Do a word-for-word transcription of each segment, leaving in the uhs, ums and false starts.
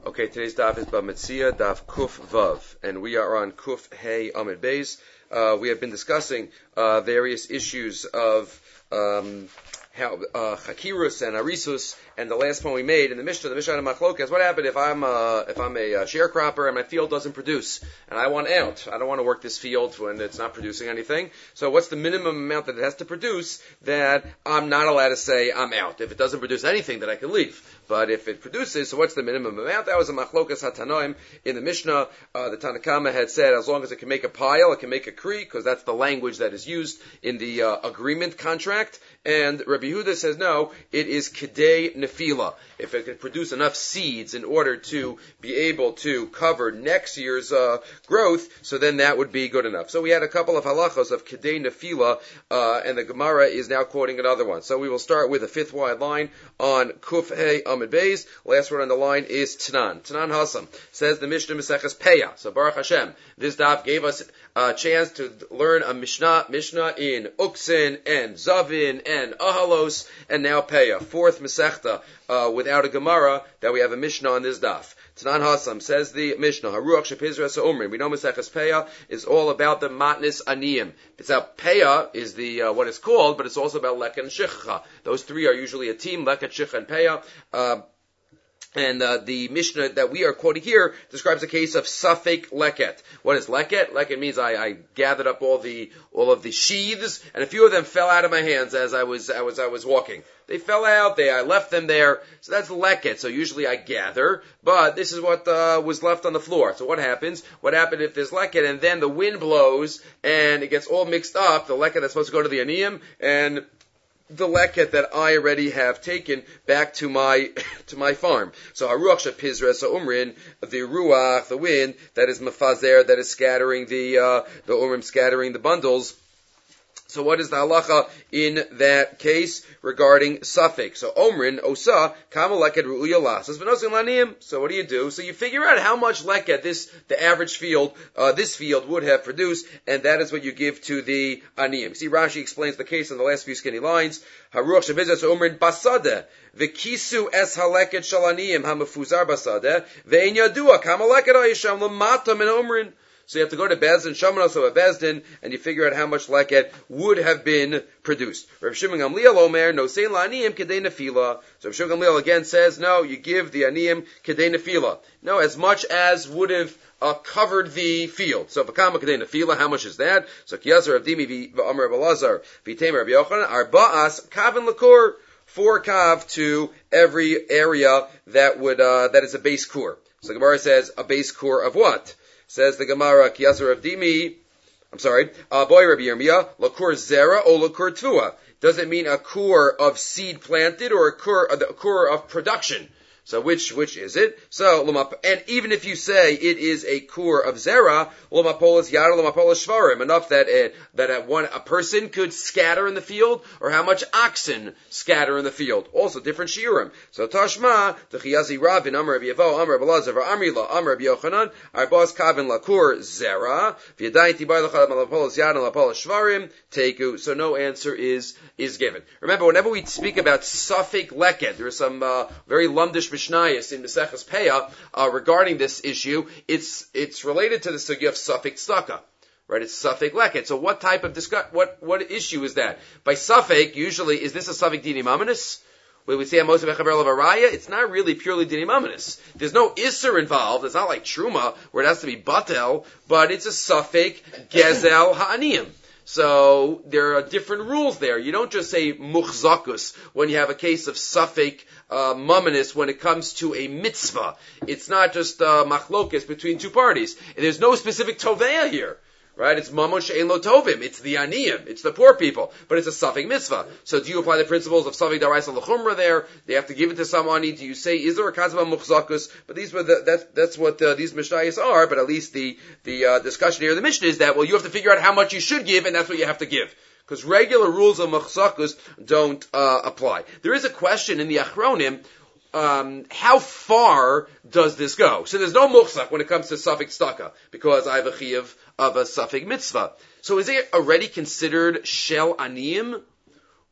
Okay, today's daf is Bamitzia, daf Kuf Vav, and we are on Kuf Hey Amid Beis. Uh, we have been discussing uh, various issues of um, how uh, Chakirus and Arisus, and the last point we made in the Mishnah, the Mishnah and Machlokas. What happened if I'm uh, if I'm a uh, sharecropper and my field doesn't produce, and I want out? I don't want to work this field when it's not producing anything. So what's the minimum amount that it has to produce that I'm not allowed to say I'm out? If it doesn't produce anything, then I can leave. But if it produces, so what's the minimum amount? That was a Machlokas HaTanoim in the Mishnah. Uh, the Tanna Kama had said as long as it can make a pile, it can make a kri, because that's the language that is used in the uh, agreement contract. And Rabbi Yehuda says no, it is kedei nefila. If it can produce enough seeds in order to be able to cover next year's uh, growth, so then that would be good enough. So we had a couple of halachos of kedei nefila, uh, and the Gemara is now quoting another one. So we will start with a fifth wide line on Kuf Hey Amid Beis. Last word on the line is Tanan. Tanan Hasam says the Mishnah Maseches Peah. So Baruch Hashem, this daf gave us a chance to learn a Mishnah, Mishnah in Uksin and Zavin and Ahalos, and now Peah. Fourth Masechta uh, without a Gemara that we have a Mishnah on this daf. Tanan Hasam says the Mishnah, Haruach Shepizra Sa'omrim. We know Maseches Peah is all about the Matnis Aniyim. It's out Peah is the uh, what it's called, but it's also about Leket and Shicha. Those three are usually a team, Leket, Shicha, and Peah. Uh, And uh, the Mishnah that we are quoting here describes a case of Safek Leket. What is Leket? Leket means I, I gathered up all the all of the sheaths, and a few of them fell out of my hands as I was I was I was walking. They fell out. They I left them there. So that's Leket. So usually I gather, but this is what uh, was left on the floor. So what happens? What happened if there's Leket and then the wind blows and it gets all mixed up? The Leket that's supposed to go to the Aniyim and the leket that I already have taken back to my to my farm. So haruach shepizra umrin, the ruach, the wind that is mafazer, that is scattering the uh, the umrim, scattering the bundles. So what is the halacha in that case regarding suffix? So omrin osa kama leket ru'uya lasas v'nosin laniyim. So what do you do? So you figure out how much leket this the average field uh, this field would have produced, and that is what you give to the aniyim. See, Rashi explains the case in the last few skinny lines. Haruach shebizas omrin basada v'kisu es haleket shalaniyim hamafuzar basada ve'in yadua kama leket ayisham lamata min omrin. So you have to go to Bezdin, Shamanos of a Bezdin, and you figure out how much leket would have been produced. Rav Shimon Gamliel Omer, no sein la'aniyim kedei nefila. So Rav Shimon Gamliel again says, no, you give the aniyim kedei nefila. No, as much as would have uh, covered the field. So v'kama kedei nefila, how much is that? So Kiyazer Rav Dimi v'Amar Rav Elazar v'Temer Rav Yochanan, arba'as kaven lakur, four kav to every area that would uh, that is a base kur. So Gemara says, a base kur of what? Says the Gemara, Kiyazer of Dimi, I'm sorry, uh, boy Rabbi Yirmiyah, lakur zera or lakur tvua. Does it mean a kur of seed planted or a kur, a kur of production? So which, which is it? So, and even if you say it is a kur of zera, lomapolis yada, lomapolis shvarim, enough that a, that a one, a person could scatter in the field, or how much oxen scatter in the field. Also different shiurim. So Tashma, the Chiyazi Rabin, Amr Rabbi Yevo, Amr Rabbi Elazar, Amri La, Amr Rabbi Yochanan, Arbos Kavin Lakur zera, V'yadayim Tibai Lachad, Lomapolis yada, lomapolis shvarim, Teku. So no answer is, is given. Remember, whenever we speak about Safek Leket, there are some, uh, very lumdish Mishnayos in Maseches Peah uh, regarding this issue. It's it's related to the sugya of Safek Tzedakah, right? It's Safek Leket. So what type of discuss what what issue is that? By Safek, usually is this a Safek Dini Mamanis? When we say Amos Bechaber of Araya, it's not really purely Dini Mamanis. There's no Isser involved. It's not like Truma where it has to be Batel, but it's a Safek Gezel Ha'aniyim. So there are different rules there. You don't just say muchzakus when you have a case of safek uh, mamanis when it comes to a mitzvah. It's not just uh, machlokes between two parties. And there's no specific toveya here. Right? It's mamon she'en lo tovim. It's the aniyim. It's the poor people. But it's a safek mitzvah. So do you apply the principles of safek daraisa l'chumra there? They have to give it to someone. Do you say, is there a concept of muchzakus? But these were the, that's, that's what uh, these mishnayos are. But at least the, the uh, discussion here in the Mishnah is that, well, you have to figure out how much you should give, and that's what you have to give. Because regular rules of muchzakus don't uh, apply. There is a question in the Achronim, Um, how far does this go? So there's no muchzak when it comes to Safek Tzedakah, because I have a chiyuv of a Safek mitzvah. So is it already considered shel aniyim,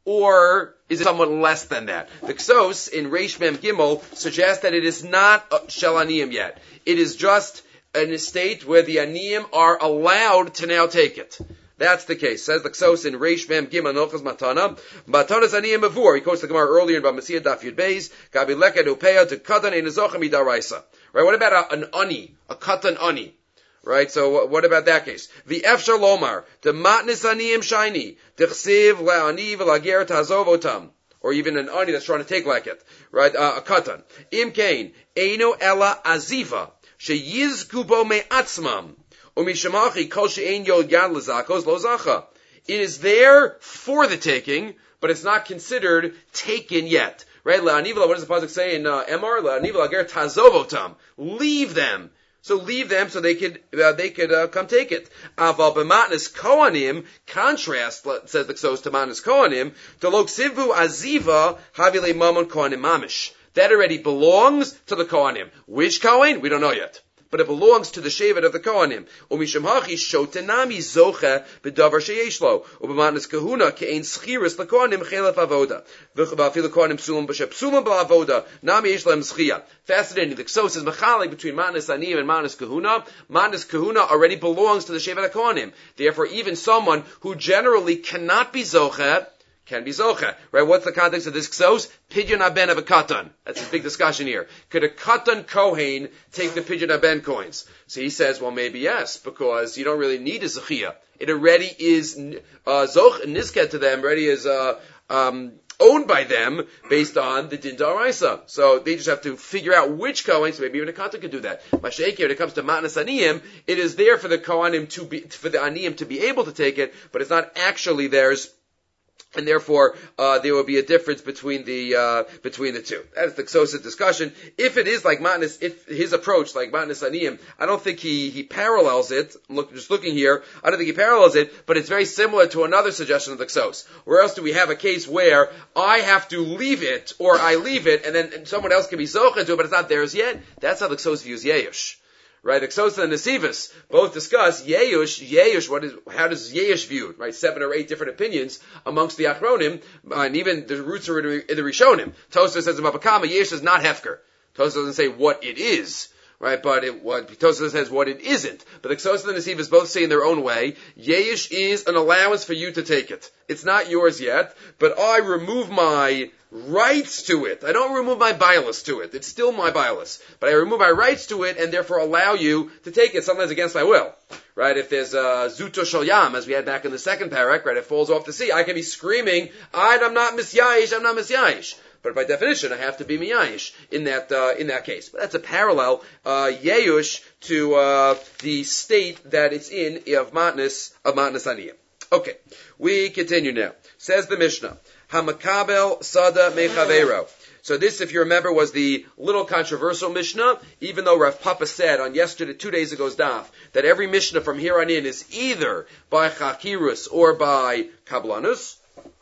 or is it somewhat less than that? The Ksos in Reish Mem Gimel suggests that it is not Shel Aniyim yet. It is just an estate where the Aniyim are allowed to now take it. That's the case. Says the Ksos in Reish Mem Gimel Nochas Matana. Matana's Aniyim Mavur. He quotes the Gemara earlier in Bamasiya Daf Yud Beis. Gabi Leked Upeya to Katan Ein Zochem Midaraisa. Right? What about an ani, a Katan ani? Right, so what about that case? The Efshar Lomar, the Matnis Aniyim Shiny, the Chsiv La'ani V'Lager Tazovotam, or even an ani that's trying to take like it, right? Uh, a katan. Im Kain, Eino Ella Aziva, Sheyizku Bo Me'atzmam, Umishamachi Kol She'ein Yod Yad L'Zakos Lo Zacha. It is there for the taking, but it's not considered taken yet. Right? La'aniva, what does the pasuk say in uh, Emor? La'aniva Lager Tazovotam. Leave them. So leave them so they could uh, they could uh, come take it. Aval b'matnis kohanim, contrast, says the Ksos, to matnis kohanim, to lo ksivu aziva havile mamon kohanim mamish. That already belongs to the kohanim. Which kohen? We don't know yet. But it belongs to the shevet of the kohanim. Umisham hachi shotenami zoche b'davar sheyeshlo. U'b'matnis kahuna ke'ein schiris l'kohanim chelef avoda. V'ch'ba'afil l'kohanim psulim b'shep psulim b'avoda. Nami yesh lehem schia. Fascinating. The Ksos is mechalik between matnis aniyim and matnis kahuna. Matnis kahuna already belongs to the shevet of the kohanim. Therefore, even someone who generally cannot be zoche can be zocha, right? What's the context of this Ksos? Pidyon aben of a katan. That's a big discussion here. Could a katan kohen take the pidyon aben coins? So he says, well, maybe yes, because you don't really need a zechia. It already is uh, zoch nisket to them, already is uh, um, owned by them based on the din daraisa. So they just have to figure out which kohen. So maybe even a katan could do that. Masha'iki, when it comes to matnas aniyim, it is there for the kohanim to be, for the aniyim to be able to take it, but it's not actually theirs. And therefore, uh, there will be a difference between the, uh, between the two. That's the Ksos discussion. If it is like Matnis, if his approach, like Matnis Aniyim, I don't think he, he parallels it. Look, just looking here, I don't think he parallels it, but it's very similar to another suggestion of the Ksos. Where else do we have a case where I have to leave it, or I leave it, and then someone else can be Zocha to it, but it's not theirs yet? That's how the Ksos views Yeyush. Right, the Ksos and the Nesivus both discuss Yeyush, Yeyush, what is, how does Yeyush viewed? Right, seven or eight different opinions amongst the Achronim, and even the roots are in the Rishonim. Tosfos says about Bakama, Yeyush is not Hefker. Tosfos doesn't say what it is, right, but it, what, Tosfos says what it isn't. But the Ksos and the Nesivus both say in their own way, Yeyush is an allowance for you to take it. It's not yours yet, but I remove my rights to it. I don't remove my bias to it. It's still my bias. But I remove my rights to it and therefore allow you to take it, sometimes against my will. Right? If there's a Zuto Shal Yam, as we had back in the second parak, right, it falls off the sea, I can be screaming, I'm not misyayish, I'm not misyayish. But by definition, I have to be miyayish in that, uh, in that case. But that's a parallel, uh, yeyush to, uh, the state that it's in of matnis, of matnis aniyim. Okay. We continue now. Says the Mishnah. Hamakabel Sada Mechavero. So this, if you remember, was the little controversial Mishnah, even though Rav Papa said on yesterday, two days ago's daf, that every Mishnah from here on in is either by Chakirus or by Kablanus.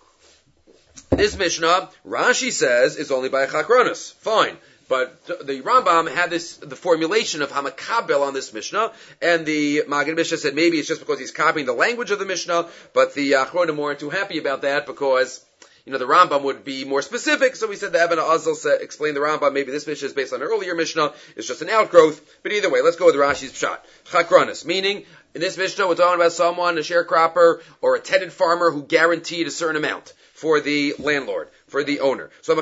This Mishnah, Rashi says, is only by Chakranus. Fine. But the Rambam had this, the formulation of Hamakabel on this Mishnah, and the Maggid Mishnah said maybe it's just because he's copying the language of the Mishnah, but the Achronim weren't too happy about that because, you know, the Rambam would be more specific, so we said the Eben Azal said, explained the Rambam, maybe this Mishnah is based on an earlier Mishnah, it's just an outgrowth, but either way, let's go with Rashi's Pshat. Chakranis, meaning, in this Mishnah we're talking about someone, a sharecropper, or a tenant farmer who guaranteed a certain amount for the landlord, for the owner. So,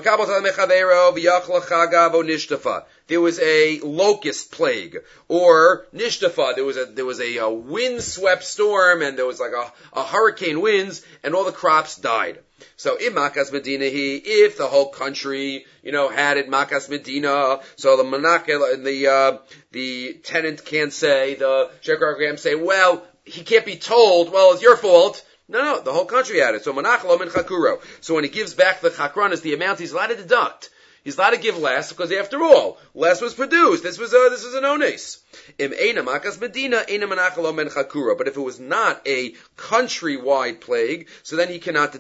there was a locust plague, or nishtafa, there was a, there was a, a wind-swept storm, and there was like a, a hurricane winds, and all the crops died. So, in Makas Medina, he, if the whole country, you know, had it Makas Medina, so the Manakel, the, uh, the tenant can't say, the sharecropper can't say, well, he can't be told, well, it's your fault. No, no, the whole country had it. So Manachlo min Chakuro. So when he gives back the Chakranis, the amount he's allowed to deduct. He's allowed to give less because after all, less was produced. This was a, this was an ones. Im eina makas medina, eina manachlo min Chakuro. But if it was not a countrywide plague, so then he cannot deduct.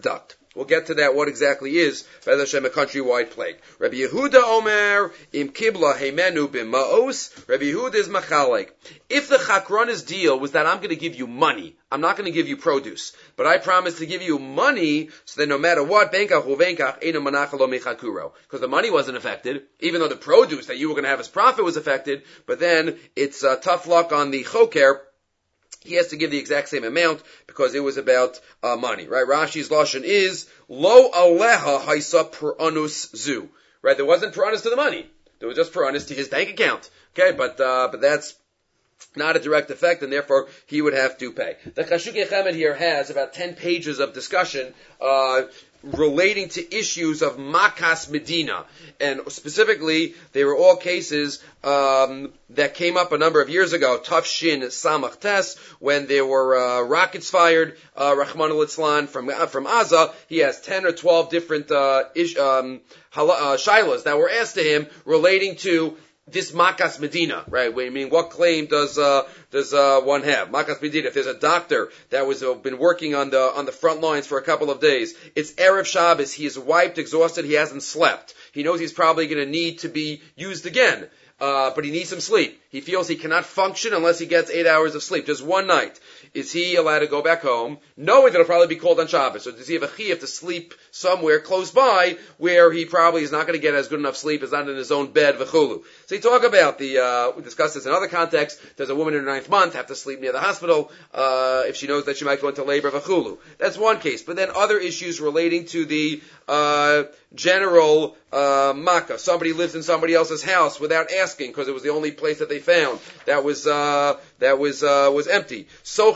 We'll get to that, what exactly is, Be'ez Hashem, a countrywide plague. Rabbi Yehuda Omer, im kibla heimenu b'ma'os, Rabbi Yehuda is machalek. If the chakrana's deal was that I'm going to give you money, I'm not going to give you produce, but I promise to give you money, so that no matter what, benkach uvenkach, eino manachalo mechakuro. Because the money wasn't affected, even though the produce that you were going to have as profit was affected, but then it's uh, tough luck on the choker. He has to give the exact same amount because it was about uh, money, right? Rashi's lashon is lo aleha haisa peranus zu, right? There wasn't peranus to the money; there was just peranus to his bank account. Okay, but uh, but that's not a direct effect, and therefore he would have to pay. The Chashukei Chemed here has about ten pages of discussion uh, relating to issues of Makas Medina, and specifically they were all cases um, that came up a number of years ago, Tuf Shin Samach Tes, when there were uh, rockets fired, uh, Rahman al-Islan from uh, from Gaza. He has ten or twelve different uh, ish, um, uh, shilas that were asked to him relating to this Makas Medina, right? I mean, what claim does uh, does uh, one have? Makas Medina. If there's a doctor that was uh, been working on the on the front lines for a couple of days, it's Erev Shabbos. He is wiped, exhausted. He hasn't slept. He knows he's probably going to need to be used again, uh, but he needs some sleep. He feels he cannot function unless he gets eight hours of sleep, just one night. Is he allowed to go back home, knowing that he'll probably be called on Shabbos? Or does he have a chiyuv to sleep somewhere close by where he probably is not going to get as good enough sleep, is not in his own bed, v'chulu? So you talk about the, uh, we discussed this in other contexts, does a woman in her ninth month have to sleep near the hospital, uh, if she knows that she might go into labor, v'chulu? That's one case. But then other issues relating to the, uh, general, uh, makkah. Somebody lives in somebody else's house without asking, because it was the only place that they found that was, uh, that was, uh, was empty. So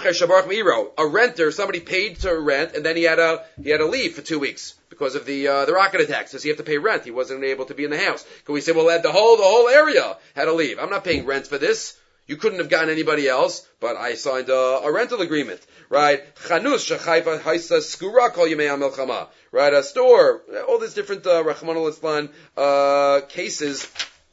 a renter, somebody paid to rent, and then he had to he had to leave for two weeks because of the uh, the rocket attacks. Does he have to pay rent? He wasn't able to be in the house. Can we say, well, the whole the whole area had to leave? I'm not paying rent for this. You couldn't have gotten anybody else, but I signed a, a rental agreement, right? Chanus shechayva haisa skura kol yemei hamilchama, right? A store, all these different uh, Rahman al-Islan uh, cases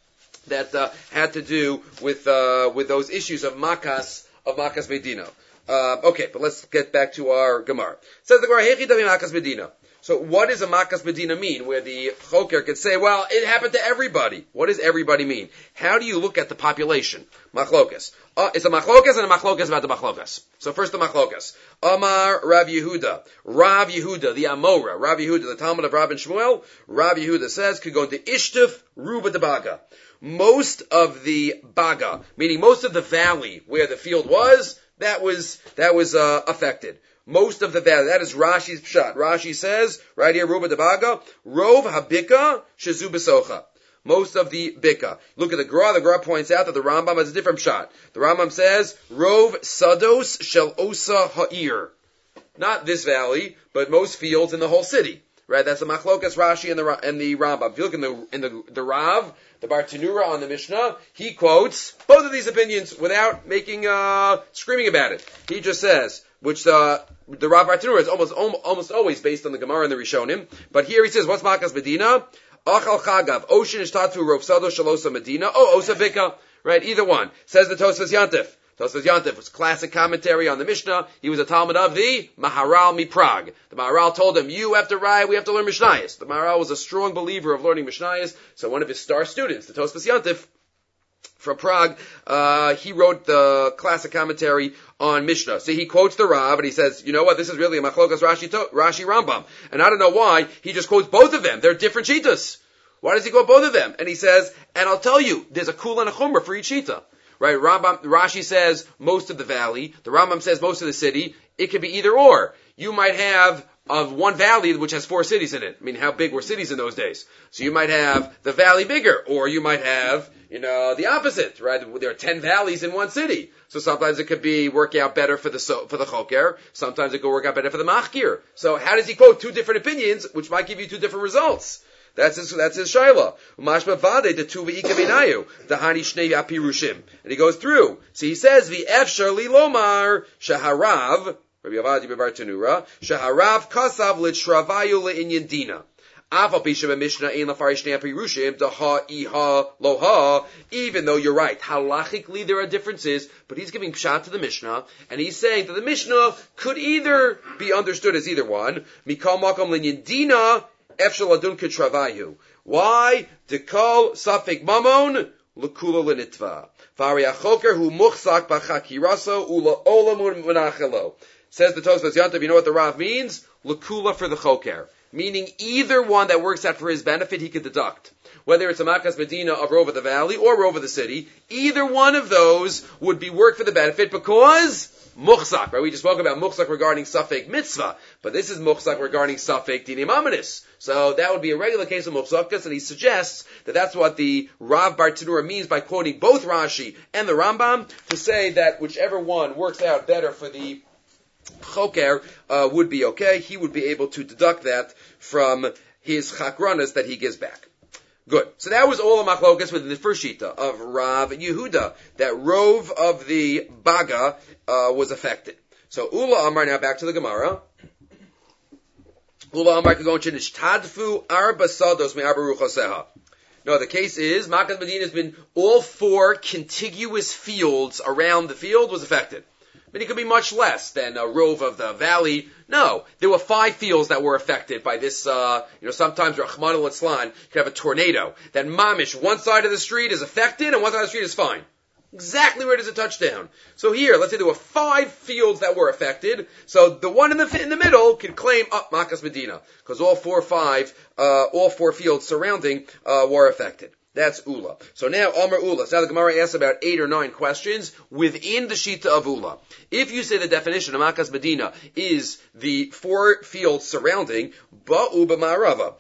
that uh, had to do with uh, with those issues of makas of makas medina. Uh, okay, but let's get back to our Gemara. It says the Gemara, Hechi Davi Makas Medina. So what does a Makas Medina mean? Where the Choker could say, well, it happened to everybody. What does everybody mean? How do you look at the population? Machlokas. Uh, it's a Machlokas and a Machlokas about the Machlokas. So first the Machlokas. Amar Rav Yehuda. Rav Yehuda, the Amora. Rav Yehuda, the Talmud of Rabban Shmuel. Rav Yehuda says, could go into Ishtuf Ruba de Baga. Most of the Baga, meaning most of the valley where the field was, That was that was uh, affected. Most of the valley. That is Rashi's pshat. Rashi says right here, Ruba Debaga, Rov Habika Shazu Besocha. Most of the bika. Look at the Gra. The Gra points out that the Rambam has a different pshat. The Rambam says Rov Sados Shel Osa Ha'ir. Not this valley, but most fields in the whole city. Right? That's the Machlokas Rashi and the and the Rambam. If you look in the in the the Rav, the Bartanura on the Mishnah, he quotes both of these opinions without making uh screaming about it. He just says, which uh, the Rav Bartanura is almost almost always based on the Gemara and the Rishonim, but here he says, what's Makas Medina? Achal Chagav, Ocean Ishtatu Rov Sado Shalosa Medina, oh Osa Bika, right? Either one. Says the Tosfos Yantif. Tosfos Yantif was classic commentary on the Mishnah. He was a Talmud of the Maharal Mi Prague. The Maharal told him, you have to write, we have to learn Mishnayos. The Maharal was a strong believer of learning Mishnayos, so one of his star students, the Tosfos Yantif, from Prague, uh, he wrote the classic commentary on Mishnah. So he quotes the Rav, and he says, you know what, this is really a Machlokas Rashi, to- Rashi Rambam. And I don't know why, he just quotes both of them. They're different Shitas. Why does he quote both of them? And he says, and I'll tell you, there's a Kul and a Chumrah for each Shita. Right, Rambam, Rashi says most of the valley. The Rambam says most of the city. It could be either or. You might have of one valley which has four cities in it. I mean, how big were cities in those days? So you might have the valley bigger, or you might have, you know, the opposite. Right, there are ten valleys in one city. So sometimes it could be work out better for the for the choker. Sometimes it could work out better for the machkir. So how does he quote two different opinions, which might give you two different results? That's his, that's his shaila. Mashma vade de tu ve'ika binayu. Dahani shnei apirushim. And he goes through. So he says, v'efshar li lomar shaharav, Rabbi Avadi Bebar Tanura, shaharav kasav l'shravayu le'inyan dina. Even though you're right, halachically there are differences, but he's giving pshat to the Mishnah, and he's saying that the Mishnah could either be understood as either one. Mikal makom linyan dina efshel adun ketravayu. Why? Dekal safek mamon lekula lenitva. Vari achoker hu muchzak b'chakiraso ula olamun menachelo. Says the Tosfos Yantav, you know what the Rav means? Lekula for the choker. Meaning either one that works out for his benefit, he could deduct. Whether it's a Makas Medina of Rova the Valley or Rova the City, either one of those would be work for the benefit because Muchzak, right? We just spoke about Muchzak regarding Safek Mitzvah, but this is Muchzak regarding Safek Dinim Amanis. So that would be a regular case of Muchzakas, and he suggests that that's what the Rav Bar Tanura means by quoting both Rashi and the Rambam to say that whichever one works out better for the Choker uh, would be okay. He would be able to deduct that from his chakranas that he gives back. Good. So that was all the machlokas within the first shita of Rav Yehuda, that rove of the baga uh, was affected. So Ula Amar, now back to the Gemara. Ula Amar could go into nishtadfu arba sados me arba ruchaseha. No, the case is Makas Medina has been all four contiguous fields around the field was affected. But it could be much less than a rove of the valley. No, there were five fields that were affected by this, uh, you know, sometimes Rahman al-Islan, you could have a tornado. That mamish, one side of the street is affected and one side of the street is fine. Exactly where does it touch down? So here, let's say there were five fields that were affected. So the one in the in the middle could claim up oh, Makas Medina, because all four five, uh, all four fields surrounding uh, were affected. That's Ula. So now, Amar Ula. So now the Gemara asks about eight or nine questions within the Shita of Ula. If you say the definition of Makas Medina is the four fields surrounding, Ba'u b'ma'arava.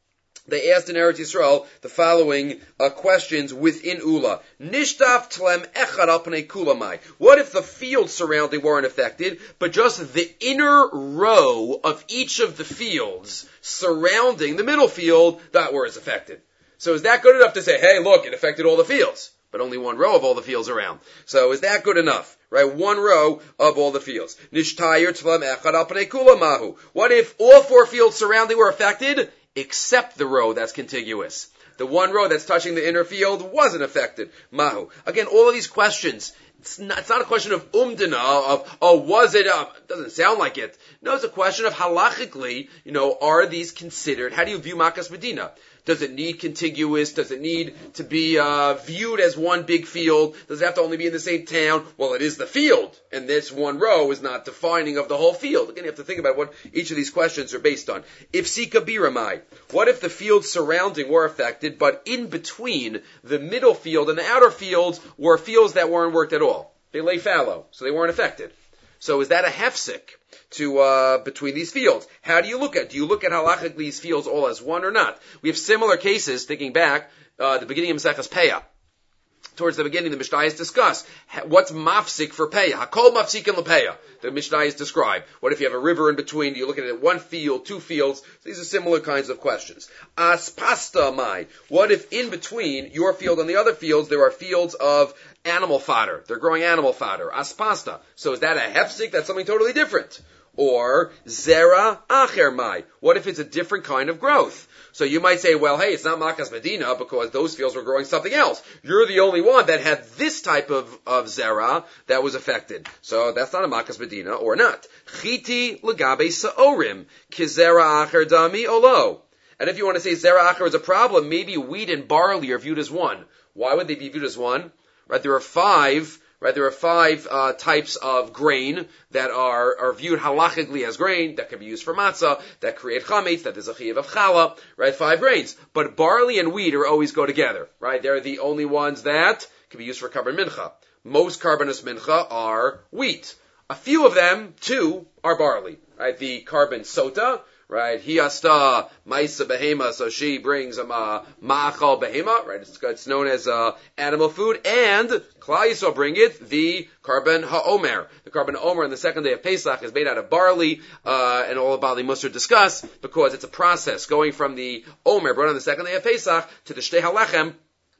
They asked in Eretz Yisrael the following uh, questions within Ula. Nishtaf tlem echad al pnei kulamai. What if the fields surrounding weren't affected, but just the inner row of each of the fields surrounding the middle field, that was affected? So is that good enough to say, hey, look, it affected all the fields, but only one row of all the fields around? So is that good enough? Right, one row of all the fields. Nishtayir tzvam echad al pnei kula mahu. What if all four fields surrounding were affected, except the row that's contiguous? The one row that's touching the inner field wasn't affected. Mahu. Again, all of these questions, it's not, it's not a question of umdana, of, oh, was it, uh, doesn't sound like it. No, it's a question of halachically, you know, are these considered, how do you view Makas Medina? Does it need contiguous? Does it need to be uh, viewed as one big field? Does it have to only be in the same town? Well, it is the field, and this one row is not defining of the whole field. Again, you have to think about what each of these questions are based on. If Sika Biramai, what if the fields surrounding were affected, but in between the middle field and the outer fields were fields that weren't worked at all? They lay fallow, so they weren't affected. So is that a hefsek to uh between these fields? How do you look at? Do you look at halachically these fields all as one or not? We have similar cases. Thinking back, uh the beginning of Maseches Peah. Towards the beginning, the Mishnah is discussed what's mafsik for Peah. Hakol mafsikin lepeah. The Mishnah is described. What if you have a river in between? Do you look at it one field, two fields? These are similar kinds of questions. Aspasta mai. What if in between your field and the other fields there are fields of animal fodder? They're growing animal fodder. Aspasta. So is that a hefsik? That's something totally different. Or zera acher mai. What if it's a different kind of growth? So you might say, well, hey, it's not Makas Medina because those fields were growing something else. You're the only one that had this type of, of zera that was affected. So that's not a Makas Medina or not. Chiti legabe sa'orim kizera acher dami olo. And if you want to say zera acher is a problem, maybe wheat and barley are viewed as one. Why would they be viewed as one? Right, there are five Right, there are five uh, types of grain that are, are viewed halachically as grain that can be used for matzah, that create chametz, that there's a chiyuv of challah, right? Five grains. But barley and wheat are always go together, right? They're the only ones that can be used for carbon mincha. Most carbonous mincha are wheat. A few of them, two, are barley, right? The carbon sota, right? Hiasta ma'isa behema, so she brings a uh, ma'achal behema, right? It's, it's known as uh, animal food, and Klal Yisrael bring it the carbon ha'omer. The carbon ha'omer on the second day of Pesach is made out of barley, uh, and all of Bali Musar discuss because it's a process going from the omer brought on the second day of Pesach to the shtei halechem,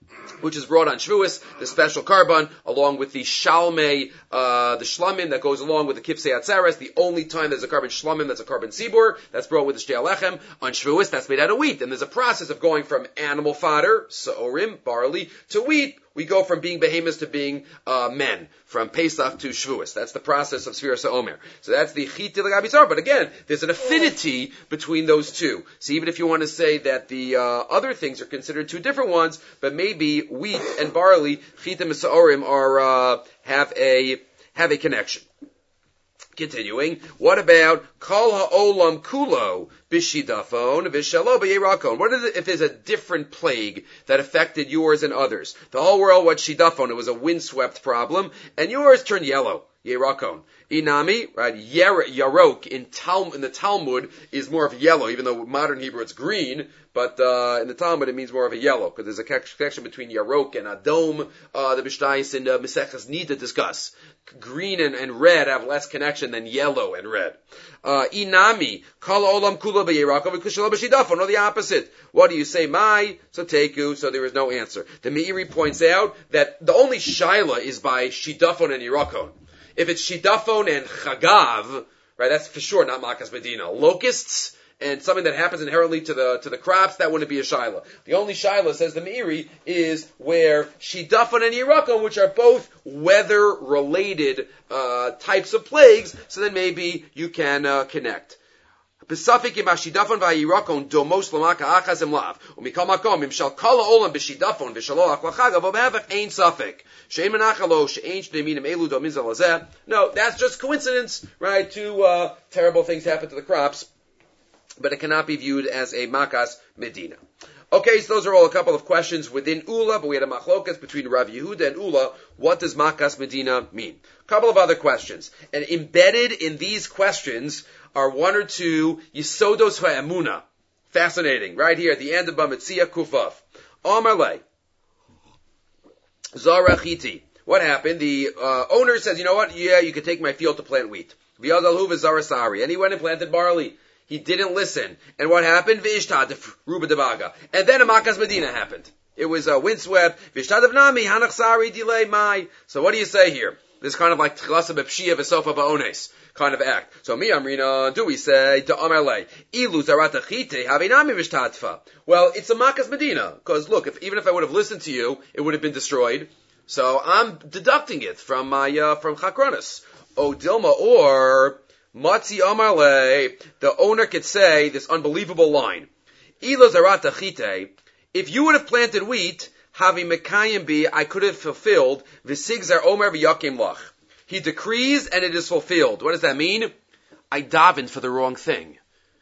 which is brought on Shavuos, the special carbon, along with the shalmei, uh, the shlamim that goes along with the kipsei atzeres. The only time there's a carbon shlamim, that's a carbon tzibur, that's brought with the shtei alechem. On Shavuos, that's made out of wheat. And there's a process of going from animal fodder, sa'orim, barley, to wheat. We go from being behemoths to being uh, men, from Pesach to Shavuos. That's the process of Sfiras HaOmer. So that's the Chiti L'Gabitzar. But again, there's an affinity between those two. So even if you want to say that the uh, other things are considered two different ones, but maybe wheat and barley, Chiti and Sa'orim, are uh, have a have a connection. Continuing, what about Kol Ha'olam Kulo Bishidafon Vishalo B'Yerakon? What is it if there's a different plague that affected yours and others? The whole world was Shidafon. It was a windswept problem, and yours turned yellow. Yerakon. Inami, right? Yer, yarok in Talmud, in the Talmud is more of yellow, even though modern Hebrew it's green, but uh, in the Talmud it means more of a yellow, because there's a connection between yarok and adom. Uh, the Mishnayos and uh, Maseches need to discuss. Green and, and red have less connection than yellow and red. Uh, inami, kol olam kula b'yerakon v'kushalo b'shidafon, or the opposite. What do you say, mai? So teku, so there is no answer. The Meiri points out that the only shaila is by shidafon and yerakon. If it's shidafon and chagav, right, that's for sure not makas medina. Locusts and something that happens inherently to the to the crops, that wouldn't be a shaila. The only shaila, says the Meiri, is where shidafon and yerakon, which are both weather-related uh, types of plagues, so then maybe you can uh, connect. Besafik im ashidafon va'yirakon domos lamaka achas im lav. Umikal makom im shal kala olam b'shidafon v'shalo achlachagav v'mavach ein safik. She'en menachalo she'en shnei elu domin zalazeh. No, that's just coincidence, right? Two uh, terrible things happen to the crops, but it cannot be viewed as a makas medina. Okay, so those are all a couple of questions within Ula, but we had a machlokas between Rav Yehuda and Ula. What does makas medina mean? A couple of other questions. And embedded in these questions are one or two Yisodos ha'emuna. Fascinating. Right here at the end of Bamitzia Kufav. Amar le. Zarachiti. What happened? The uh, owner says, you know what? Yeah, you can take my field to plant wheat. V'yazalhu v'zarasari. And he went and planted barley. He didn't listen. And what happened? V'ishtad ruba devaga. And then a makas medina happened. It was a windswept. V'ishtad avnami hanach sari delay mai. So what do you say here? This kind of like tchilasa b'pshia v'sofa ba'ones kind of act. So mi amrina, do we say to amarle ilu zarata chite havinami v'ishtadfa? Well, it's a makas medina because look, if even if I would have listened to you, it would have been destroyed. So I'm deducting it from my uh, from chakronis. O dilma or matzi amarle, the owner could say this unbelievable line: ilu zarata chite. If you would have planted wheat, Havi Mekayim bi, I could have fulfilled V'sigzar Omer v'yakim lach. He decrees and it is fulfilled. What does that mean? I davened for the wrong thing.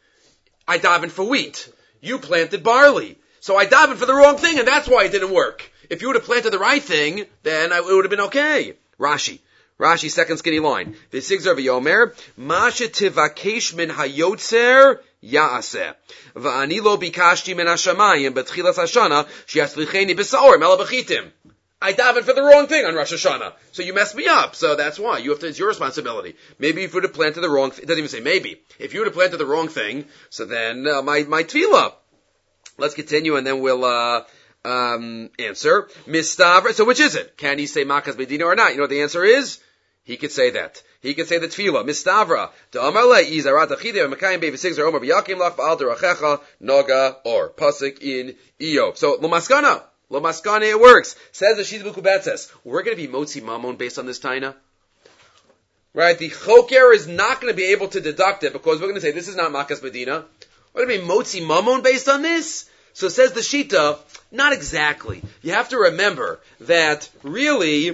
I davened for wheat. You planted barley. So I davened for the wrong thing and that's why it didn't work. If you would have planted the right thing, then it would have been okay. Rashi. Rashi, second skinny line. V'sigzar v'yomer, Masha tivakesh min hayotzer Ya'aseh. V'ani lo bikashti min hashamayim betchilas hashana she'aslicheni b'sa'orim ela b'chitim. I davened for the wrong thing on Rosh Hashanah. So you messed me up. So that's why. You have to, it's your responsibility. Maybe if you would have planted the wrong thing, it doesn't even say maybe. If you would have planted the wrong thing, so then uh, my, my tefillah. Let's continue and then we'll, uh, um, answer. Mistavra. So which is it? Can he say makas medina or not? You know what the answer is? He could say that. He could say the tefillah. Mistavra. Ta'amarle izarat achideh v'makayim be'v sigzar omer v'yakim lach v'al derachecha noga or pasuk in Iyov. So l'maskana, l'maskana it works. Says the Shita B'Kubetzes. We're going to be motzi mamon based on this taina, right? The choker is not going to be able to deduct it because we're going to say this is not makas medina. We're going to be motzi mamon based on this. So says the Shita, not exactly. You have to remember that really.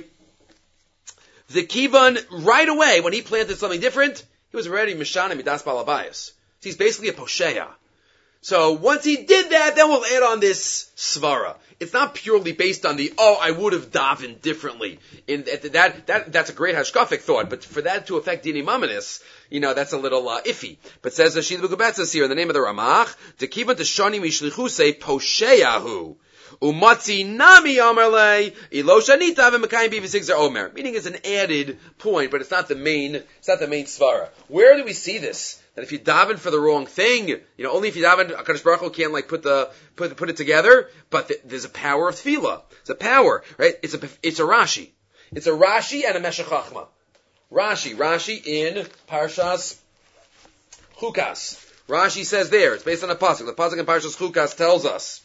The Kivan, right away, when he planted something different, he was already Mishana Midas Balabayas. He's basically a Posheya. So once he did that, then we'll add on this Svara. It's not purely based on the, oh, I would have davened differently. In that, that, that's a great hashkafic thought, but for that to affect Dini Mamanis, you know, that's a little uh, iffy. But says the Shita B'Kubetzes here in the name of the Ramach, the Kivan Teshani Mishlichu say Posheyahu. Umatzi nami amarle ilo shanita v'mekayim bi v'sigzar omer. Meaning it's an added point, but it's not the main. It's not the main svara. Where do we see this? that if you daven for the wrong thing, you know, only if you daven, HaKadosh Baruch Hu can't like put the, put, put it together, but th- there's a power of tefillah. It's a power, right? It's a, it's a Rashi. It's a Rashi and a Meshech Chachma. Rashi, Rashi in Parshas Chukas. Rashi says there, it's based on a pasuk. The pasuk in Parshas Chukas tells us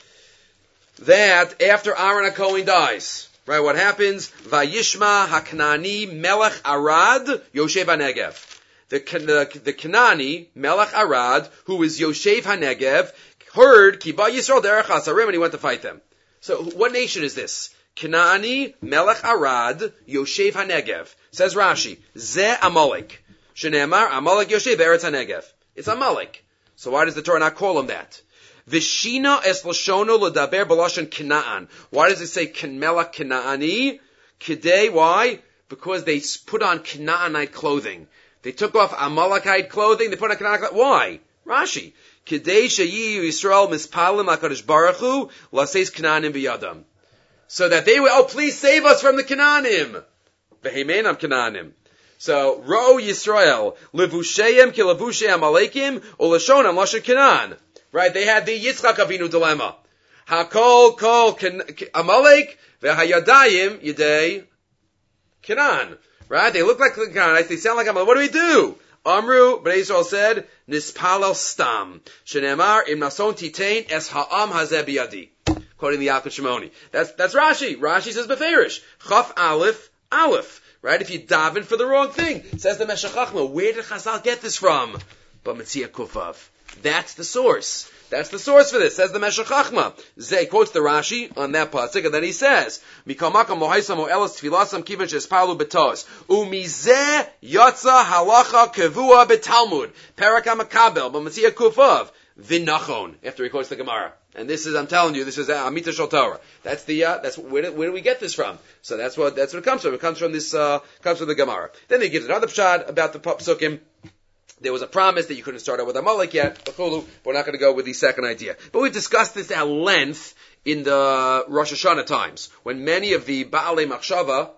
that after Aaron HaKohen dies, right, what happens? Vayishma HaKnani Melech Arad Yoshev HaNegev. The, the, the Kanani, Melech Arad, who is Yoshev HaNegev, heard Ki Ba Yisrael Derech HaSarim, and he went to fight them. So, what nation is this? Kanani, Melech Arad, Yoshev HaNegev. Says Rashi, Ze Amalek. Shenemar, Amalek Yoshev Eretz HaNegev. It's Amalek. So why does the Torah not call him that? Vishina es Lashono L'daber B'Lashon Kanaan. Why does it say Melech Kanaani? Kidei, why? Because they put on Kanaanite clothing. They took off Amalekite clothing, they put on Canaanite clothing. Why? Rashi. Kidei sheyi Yisrael mispalim HaKadosh Baruch Hu laseis Kanaanim b'yadam. So that they would, oh, please save us from the Kanaanim. V'heimenam Kanaanim. So, Ro Yisrael, Levusheim ki Levushe Amalekim, or Lashonam Lashon Canaan. Right? They had the Yitzchak Avinu dilemma. Hakol kol Amalek, v'hayadayim yedei Canaan. Right? They look like Canaanites, they sound like Amalek. What do we do? Amru, but Israel said, Nispalel Stam. Shenemar, Im Nason Titain, Es Ha'am Hazeh Biyadi. Quoting the Yalkut Shimoni. That's, that's Rashi. Rashi says Beferish. Chaf Aleph, Aleph. Right? If you daven for the wrong thing. Says the Meshech Chachma. Where did Chazal get this from? But Metzia Kufav. That's the source. That's the source for this. Says the Meshech Chachma. Zay quotes the Rashi on that pasuk, and then he says, Mikamakam mohaisam oelas tfilasam kivan shespalu betos. Umizeh yatza halacha kevua betalmud. Perak HaMakabel. But Metzia Kufav. Vinachon. After he quotes the Gemara. And this is, I'm telling you, this is Amita Shel Torah. That's the, uh, that's, where do, where do we get this from? So that's what, that's what it comes from. It comes from this, uh, comes from the Gemara. Then they give another pshat about the Psukim. There was a promise that you couldn't start out with Amalek yet, but we're not going to go with the second idea. But we've discussed this at length in the Rosh Hashanah times, when many of the Baalei Machshava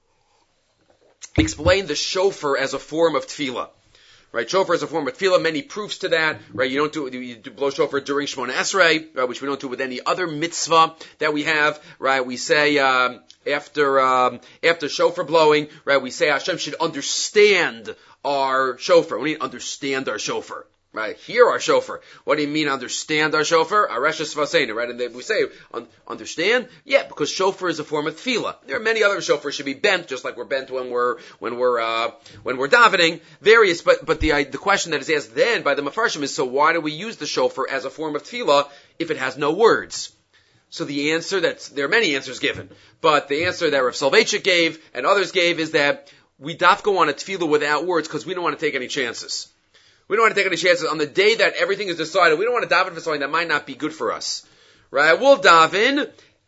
explained the shofar as a form of tefillah. Right, shofar is a form of tefillah. Many proofs to that. Right, you don't do you do blow shofar during Shemona Esrei, right, which we don't do with any other mitzvah that we have. Right, we say um, after um, after shofar blowing, right, we say Hashem should understand our shofar. We need to understand our shofar. Right, hear our shofar. What do you mean understand our shofar? Areshes Vaseinu, right? And then we say, un- understand? Yeah, because shofar is a form of tefillah. There are many other shofars should be bent, just like we're bent when we're, when we're, uh, when we're davening. Various, but, but the, uh, the question that is asked then by the Mefarshim is, so why do we use the shofar as a form of tefillah if it has no words? So the answer that's, there are many answers given, but the answer that Rav Soloveitchik gave and others gave is that we dafka want a tefillah without words because we don't want to take any chances. We don't want to take any chances. On the day that everything is decided, we don't want to daven for something that might not be good for us. Right? We'll daven